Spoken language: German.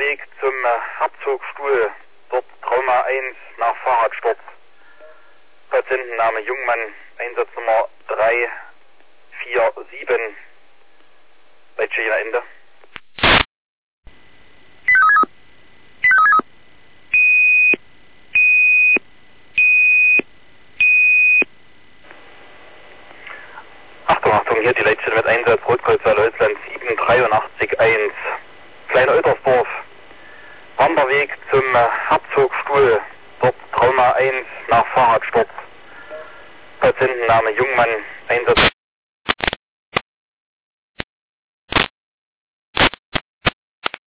Wanderweg zum Herzogstuhl, dort Trauma 1 nach Fahrradsturz. Patientenname Jungmann, Einsatznummer 347. Leitstelle Ende. Achtung, hier die Leitstelle mit Einsatz Rotkreuzweiler Holzland 7881. Kleine Oetersdorf. Wanderweg zum Herzogstuhl, dort Trauma 1 nach Fahrradsturz. Patientenname Jungmann, Einsatz.